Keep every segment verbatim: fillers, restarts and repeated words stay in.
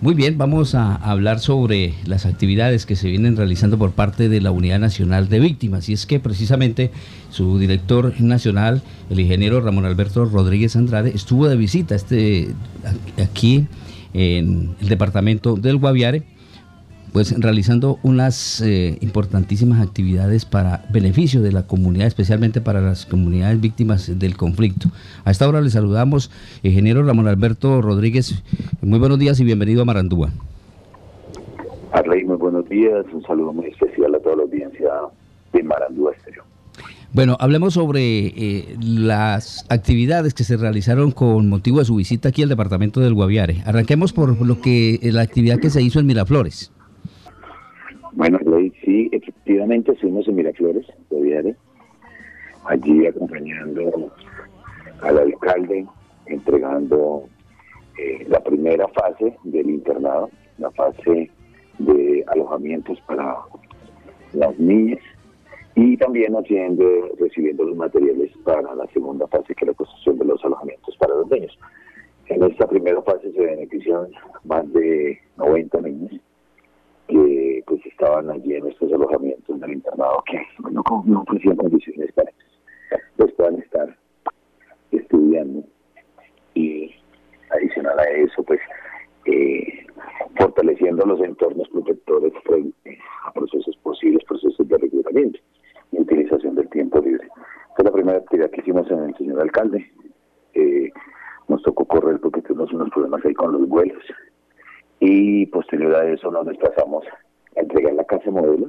Muy bien, vamos a hablar sobre las actividades que se vienen realizando por parte de la Unidad Nacional de Víctimas. Y es que precisamente su director nacional, el ingeniero Ramón Alberto Rodríguez Andrade, estuvo de visita este, aquí en el departamento del Guaviare, pues realizando unas eh, importantísimas actividades para beneficio de la comunidad, especialmente para las comunidades víctimas del conflicto. A esta hora le saludamos, ingeniero Ramón Alberto Rodríguez. Muy buenos días y bienvenido a Marandúa. Arley, muy buenos días. Un saludo muy especial a toda la audiencia de Marandúa Estéreo. Bueno, hablemos sobre eh, las actividades que se realizaron con motivo de su visita aquí al departamento del Guaviare. Arranquemos por lo que la actividad que se hizo en Miraflores. Bueno, sí, efectivamente estuvimos en Miraflores, Guaviare, allí acompañando al alcalde, entregando eh, la primera fase del internado, la fase de alojamientos para las niñas, y también haciendo, recibiendo los materiales para la segunda fase, que es la construcción de los alojamientos para los niños. En esta primera fase se beneficiaron más de noventa niños que pues estaban allí en estos alojamientos del internado, que no, no ofrecían condiciones para que pues, puedan estar estudiando. Y adicional a eso, pues eh, fortaleciendo los entornos protectores frente a procesos posibles, procesos de reclutamiento y utilización del tiempo libre. Esta es la primera actividad que hicimos en el señor alcalde. Eh, nos tocó correr porque tuvimos unos problemas ahí con los vuelos. Y posterior a eso nos desplazamos a entregar la casa modelo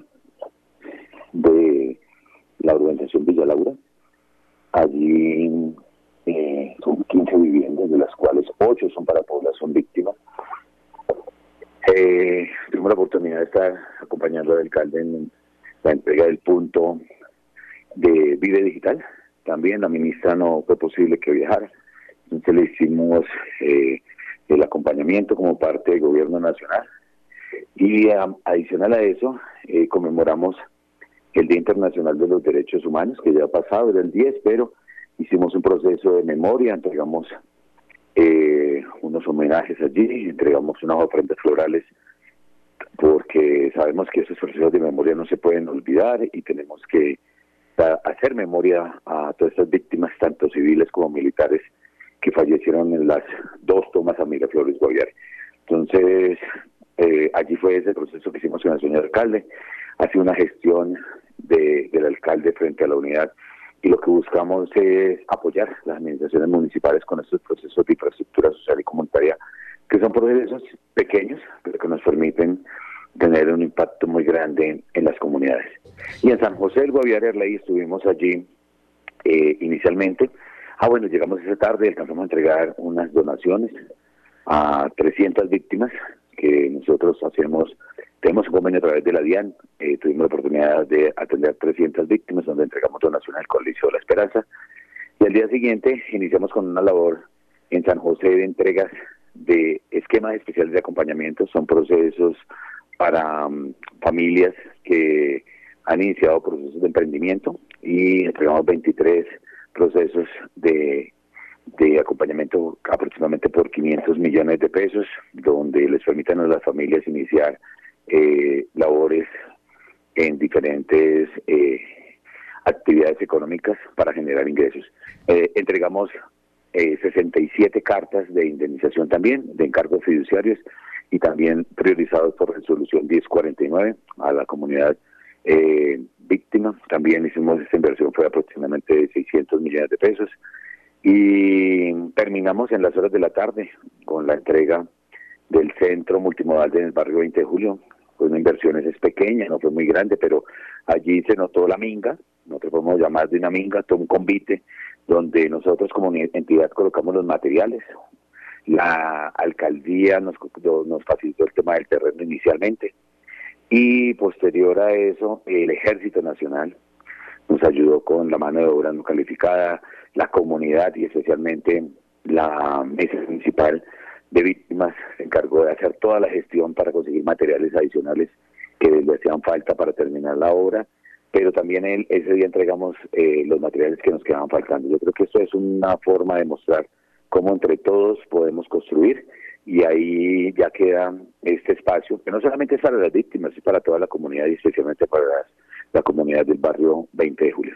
de la urbanización Villa Laura. Allí eh, son quince viviendas, de las cuales ocho son para población víctima. Eh, tuvimos la oportunidad de estar acompañando al alcalde en la entrega del punto de Vive Digital. También la ministra no fue posible que viajara, entonces le hicimos eh, el acompañamiento como parte del gobierno nacional. Y um, adicional a eso, eh, conmemoramos el Día Internacional de los Derechos Humanos, que ya ha pasado, era el diez, pero hicimos un proceso de memoria, entregamos eh, unos homenajes allí, entregamos unas ofrendas florales, porque sabemos que esos procesos de memoria no se pueden olvidar y tenemos que da, hacer memoria a todas estas víctimas, tanto civiles como militares, que fallecieron en las dos tomas a Miraflores, Guaviare. Entonces, eh, allí fue ese proceso que hicimos con el señor alcalde. Ha sido una gestión de, del alcalde frente a la unidad, y lo que buscamos es apoyar las administraciones municipales con estos procesos de infraestructura social y comunitaria, que son procesos pequeños, pero que nos permiten tener un impacto muy grande en las comunidades. Y en San José del Guaviare, Arley, estuvimos allí eh, inicialmente. Ah, bueno, llegamos esa tarde, alcanzamos a entregar unas donaciones a trescientas víctimas que nosotros hacemos, tenemos un convenio a través de la DIAN, eh, tuvimos la oportunidad de atender trescientas víctimas, donde entregamos donaciones al Coliseo de la Esperanza, y al día siguiente iniciamos con una labor en San José de entregas de esquemas especiales de acompañamiento. Son procesos para um, familias que han iniciado procesos de emprendimiento, y entregamos veintitrés procesos de, de acompañamiento aproximadamente por quinientos millones de pesos, donde les permitan a las familias iniciar eh, labores en diferentes eh, actividades económicas para generar ingresos. Eh, entregamos eh, sesenta y siete cartas de indemnización también, de encargos fiduciarios, y también priorizados por resolución diez cuarenta y nueve a la comunidad Eh, víctimas. También hicimos esta inversión, fue aproximadamente de seiscientos millones de pesos, y terminamos en las horas de la tarde con la entrega del centro multimodal del barrio veinte de julio. Fue una inversión, es pequeña, no fue muy grande, pero allí se notó la minga, nosotros podemos llamar de una minga, todo un convite, donde nosotros como entidad colocamos los materiales. La alcaldía nos, nos facilitó el tema del terreno inicialmente, y posterior a eso el Ejército Nacional nos ayudó con la mano de obra no calificada, la comunidad y especialmente la mesa municipal de víctimas se encargó de hacer toda la gestión para conseguir materiales adicionales que le hacían falta para terminar la obra, pero también el, ese día entregamos eh, los materiales que nos quedaban faltando. Yo creo que esto es una forma de mostrar cómo entre todos podemos construir, y ahí ya queda este espacio, que no solamente es para las víctimas, es para toda la comunidad y especialmente para las, la comunidad del barrio veinte de julio.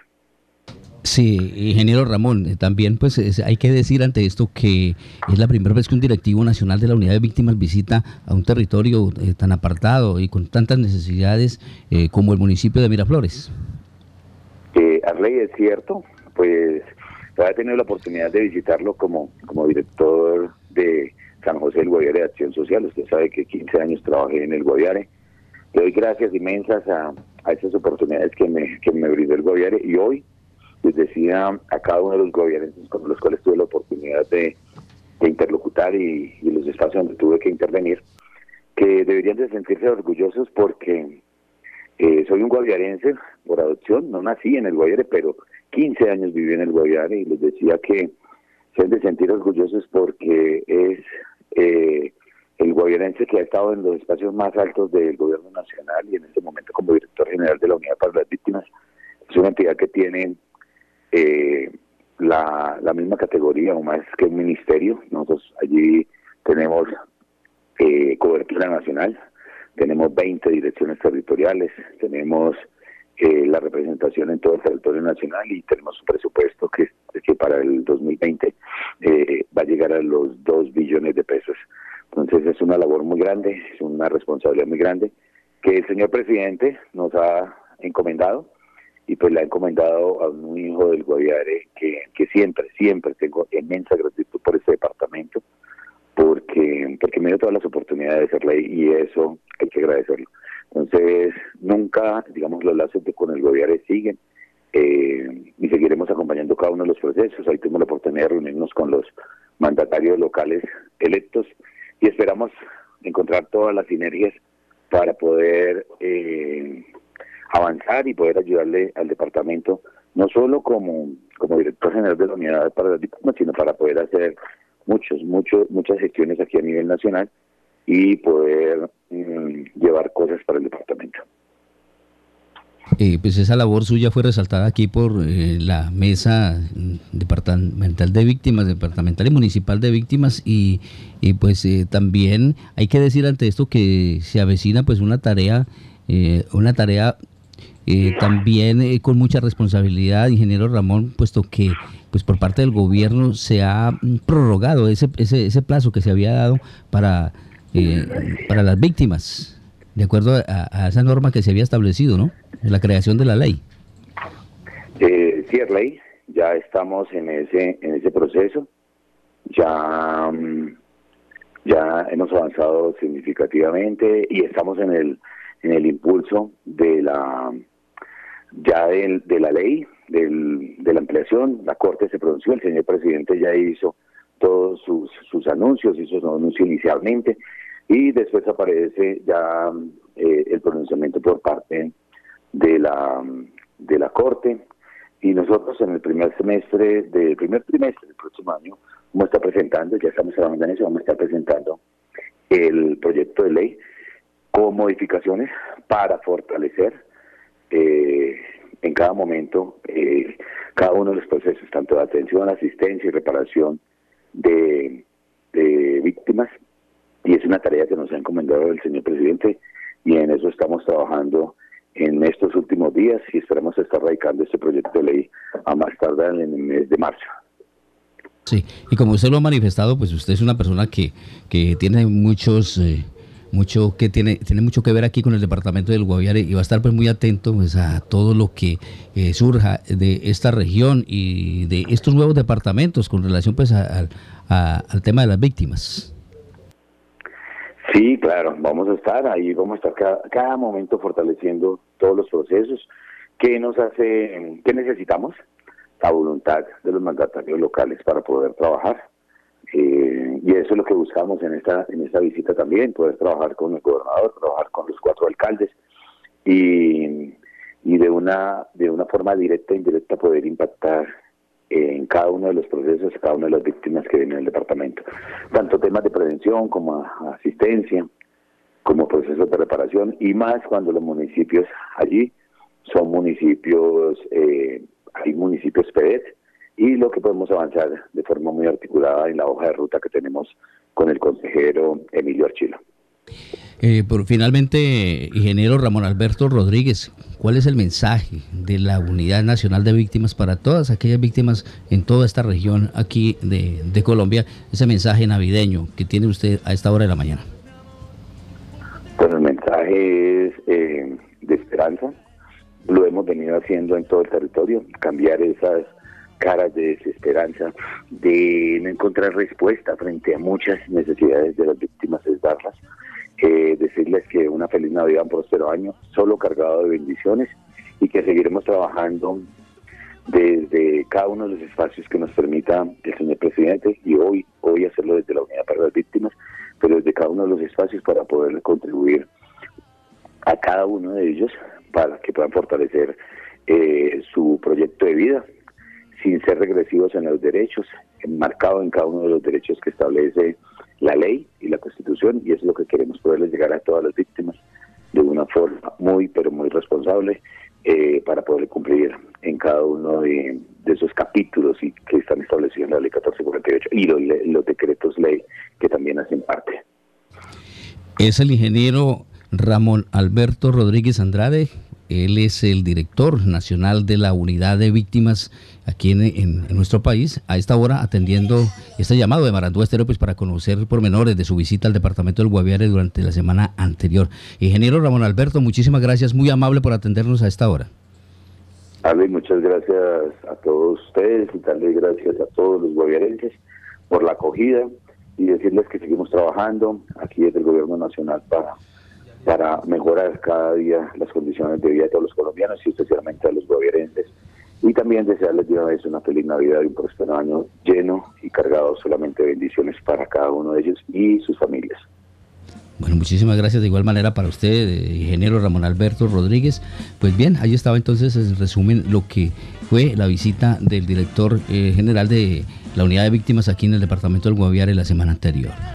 Sí, ingeniero Ramón, eh, también pues es, hay que decir ante esto que es la primera vez que un directivo nacional de la Unidad de Víctimas visita a un territorio eh, tan apartado y con tantas necesidades eh, como el municipio de Miraflores. Eh, Arley, es cierto, pues he tenido la oportunidad de visitarlo como, como director de San José del Guaviare de Acción Social. Usted sabe que quince años trabajé en el Guaviare. Le doy gracias inmensas a, a esas oportunidades que me, que me brindó el Guaviare, y hoy les decía a cada uno de los guaviarenses con los cuales tuve la oportunidad de, de interlocutar y, y los espacios donde tuve que intervenir, que deberían de sentirse orgullosos porque eh, soy un guaviarense por adopción, no nací en el Guaviare, pero quince años viví en el Guaviare, y les decía que se han de sentir orgullosos porque es eh, el guaviarense que ha estado en los espacios más altos del gobierno nacional, y en este momento como director general de la Unidad para las Víctimas. Es una entidad que tiene Eh, la, la misma categoría o más que un ministerio. Nosotros allí tenemos eh, cobertura nacional, tenemos veinte direcciones territoriales, tenemos eh, la representación en todo el territorio nacional, y tenemos un presupuesto que, que para el dos mil veinte eh, va a llegar a los dos billones de pesos. Entonces es una labor muy grande, es una responsabilidad muy grande que el señor presidente nos ha encomendado, y pues le ha encomendado a un hijo del Guaviare que, que siempre, siempre tengo inmensa gratitud por este departamento, porque porque me dio todas las oportunidades de ser ley, y eso hay que agradecerlo. Entonces, nunca, digamos, los lazos de, con el Guaviare siguen, eh, y seguiremos acompañando cada uno de los procesos. Ahí tuvimos la oportunidad de reunirnos con los mandatarios locales electos, y esperamos encontrar todas las sinergias para poder Eh, avanzar y poder ayudarle al departamento, no solo como, como director general de la Unidad para las Víctimas, sino para poder hacer muchos, muchos, muchas gestiones aquí a nivel nacional y poder mmm, llevar cosas para el departamento. Eh, pues esa labor suya fue resaltada aquí por eh, la mesa departamental de víctimas, departamental y municipal de víctimas, y, y pues eh, también hay que decir ante esto que se avecina pues una tarea, eh, una tarea Eh, también eh, con mucha responsabilidad, ingeniero Ramón, puesto que pues por parte del gobierno se ha prorrogado ese ese, ese plazo que se había dado para eh, para las víctimas, de acuerdo a, a esa norma que se había establecido, ¿no? En la creación de la ley. Eh, sí, es ley, ya estamos en ese en ese proceso, ya ya hemos avanzado significativamente y estamos en el en el impulso de la ya de, de la ley, del, de la ampliación. La Corte se pronunció, el señor presidente ya hizo todos sus, sus anuncios, hizo su anuncio inicialmente, y después aparece ya eh, el pronunciamiento por parte de la de la Corte, y nosotros en el primer semestre, del primer trimestre del próximo año, vamos a estar presentando, ya estamos trabajando en eso, vamos a estar presentando el proyecto de ley con modificaciones para fortalecer Eh, en cada momento eh, cada uno de los procesos, tanto de atención, asistencia y reparación de, de víctimas, y es una tarea que nos ha encomendado el señor presidente, y en eso estamos trabajando en estos últimos días, y esperamos estar radicando este proyecto de ley a más tardar en el mes de marzo. Sí, y como usted lo ha manifestado, pues usted es una persona que, que tiene muchos... Eh, mucho que tiene tiene mucho que ver aquí con el departamento del Guaviare, y va a estar pues muy atento pues a todo lo que eh, surja de esta región y de estos nuevos departamentos con relación pues a, a, al tema de las víctimas. Sí, claro, vamos a estar ahí, vamos a estar cada, cada momento fortaleciendo todos los procesos. ¿Qué nos hace, qué necesitamos? La voluntad de los mandatarios locales para poder trabajar. Eh, y eso es lo que buscamos en esta en esta visita también, poder trabajar con el gobernador, trabajar con los cuatro alcaldes, y, y de una de una forma directa e indirecta poder impactar en cada uno de los procesos, cada una de las víctimas que vienen al departamento, tanto temas de prevención como asistencia, como procesos de reparación, y más cuando los municipios allí son municipios, eh, hay municipios P E D, y lo que podemos avanzar de forma muy articulada en la hoja de ruta que tenemos con el consejero Emilio Archila. Eh, por, finalmente, ingeniero Ramón Alberto Rodríguez, ¿cuál es el mensaje de la Unidad Nacional de Víctimas para todas aquellas víctimas en toda esta región aquí de, de Colombia? Ese mensaje navideño que tiene usted a esta hora de la mañana. Pues el mensaje es eh, de esperanza. Lo hemos venido haciendo en todo el territorio, cambiar esas caras de desesperanza, de no encontrar respuesta frente a muchas necesidades de las víctimas, es darlas. Eh, decirles que una feliz Navidad, un próspero año, solo cargado de bendiciones, y que seguiremos trabajando desde cada uno de los espacios que nos permita el señor presidente, y hoy, hoy hacerlo desde la Unidad para las Víctimas, pero desde cada uno de los espacios para poder contribuir a cada uno de ellos para que puedan fortalecer eh, su proyecto de vida sin ser regresivos en los derechos, enmarcado en cada uno de los derechos que establece la ley y la Constitución, y eso es lo que queremos poderles llegar a todas las víctimas de una forma muy, pero muy responsable, eh, para poder cumplir en cada uno de, de esos capítulos y que están establecidos en la ley catorce cuarenta y ocho y los, los decretos ley que también hacen parte. Es el ingeniero Ramón Alberto Rodríguez Andrade. Él es el director nacional de la Unidad de Víctimas aquí en, en, en nuestro país, a esta hora atendiendo este llamado de Marandúa Estéreo, pues, para conocer pormenores de su visita al departamento del Guaviare durante la semana anterior. Ingeniero Ramón Alberto, muchísimas gracias, muy amable por atendernos a esta hora. Ale, muchas gracias a todos ustedes y darle gracias a todos los guaviarenses por la acogida y decirles que seguimos trabajando aquí desde el Gobierno Nacional para... para mejorar cada día las condiciones de vida de todos los colombianos y especialmente a los guaviarenses. Y también desearles de una vez una feliz Navidad y un próspero año lleno y cargado solamente de bendiciones para cada uno de ellos y sus familias. Bueno, muchísimas gracias de igual manera para usted, ingeniero Ramón Alberto Rodríguez. Pues bien, ahí estaba entonces en resumen lo que fue la visita del director eh, general de la Unidad de Víctimas aquí en el departamento del Guaviare la semana anterior.